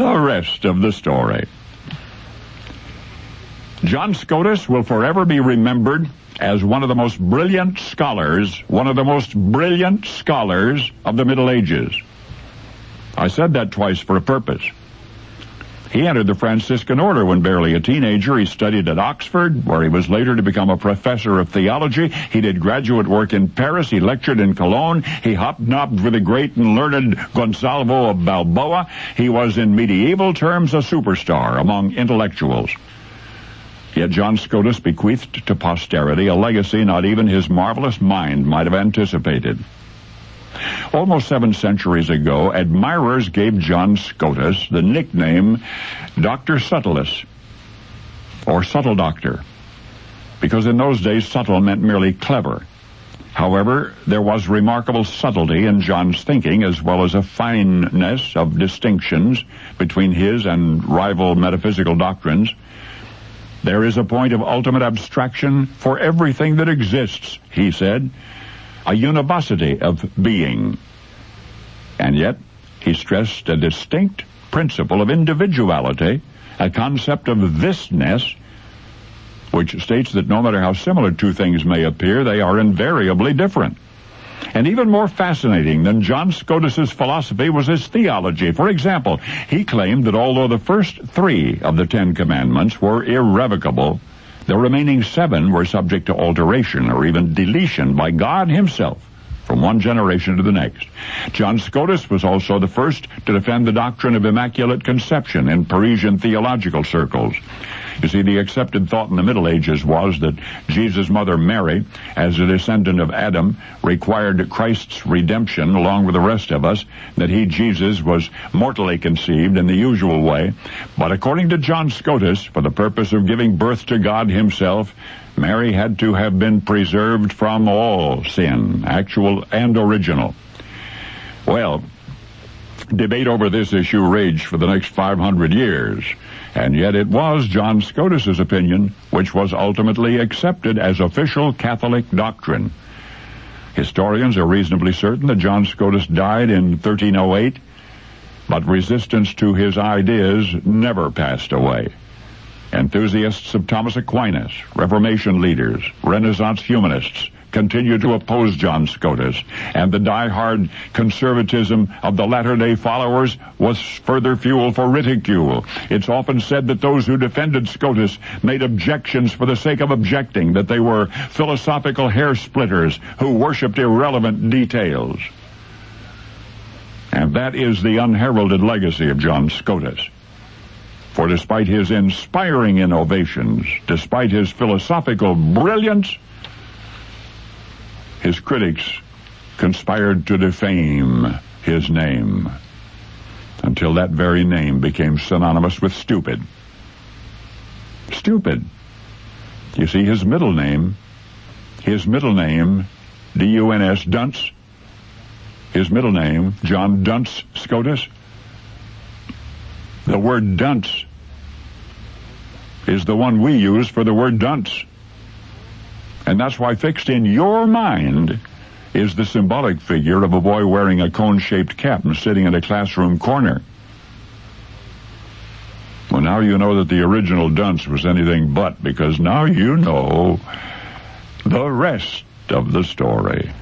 The rest of the story. John Scotus will forever be remembered as one of the most brilliant scholars of the Middle Ages. I said that twice for a purpose. He entered the Franciscan order when barely a teenager. He studied at Oxford, where he was later to become a professor of theology. He did graduate work in Paris. He lectured in Cologne. He hobnobbed with the great and learned Gonzalo of Balboa. He was, in medieval terms, a superstar among intellectuals. Yet John Scotus bequeathed to posterity a legacy not even his marvelous mind might have anticipated. Almost 7 centuries ago, admirers gave John Scotus the nickname Dr. Subtilis, or Subtle Doctor, because in those days subtle meant merely clever. However, there was remarkable subtlety in John's thinking, as well as a fineness of distinctions between his and rival metaphysical doctrines. There is a point of ultimate abstraction for everything that exists, he said, a univocity of being. And yet, he stressed a distinct principle of individuality, a concept of thisness, which states that no matter how similar two things may appear, they are invariably different. And even more fascinating than John Scotus's philosophy was his theology. For example, he claimed that although the first 3 of the 10 Commandments were irrevocable, the remaining 7 were subject to alteration or even deletion by God himself from one generation to the next. John Scotus was also the first to defend the doctrine of Immaculate Conception in Parisian theological circles. You see, the accepted thought in the Middle Ages was that Jesus' mother Mary, as a descendant of Adam, required Christ's redemption along with the rest of us, that he, Jesus, was mortally conceived in the usual way. But according to John Scotus, for the purpose of giving birth to God himself, Mary had to have been preserved from all sin, actual and original. Well, debate over this issue raged for the next 500 years, and yet it was John Scotus's opinion which was ultimately accepted as official Catholic doctrine. Historians are reasonably certain that John Scotus died in 1308, but resistance to his ideas never passed away. Enthusiasts of Thomas Aquinas, Reformation leaders, Renaissance humanists continued to oppose John Scotus, and the die-hard conservatism of the latter-day followers was further fuel for ridicule. It's often said that those who defended Scotus made objections for the sake of objecting, that they were philosophical hair-splitters who worshipped irrelevant details. And that is the unheralded legacy of John Scotus. For despite his inspiring innovations, despite his philosophical brilliance, his critics conspired to defame his name until that very name became synonymous with stupid. Stupid. You see, his middle name, D-U-N-S, Dunce, his middle name, John Dunce Scotus, the word dunce is the one we use for the word dunce. And that's why fixed in your mind is the symbolic figure of a boy wearing a cone-shaped cap and sitting in a classroom corner. Well, now you know that the original dunce was anything but, because now you know the rest of the story.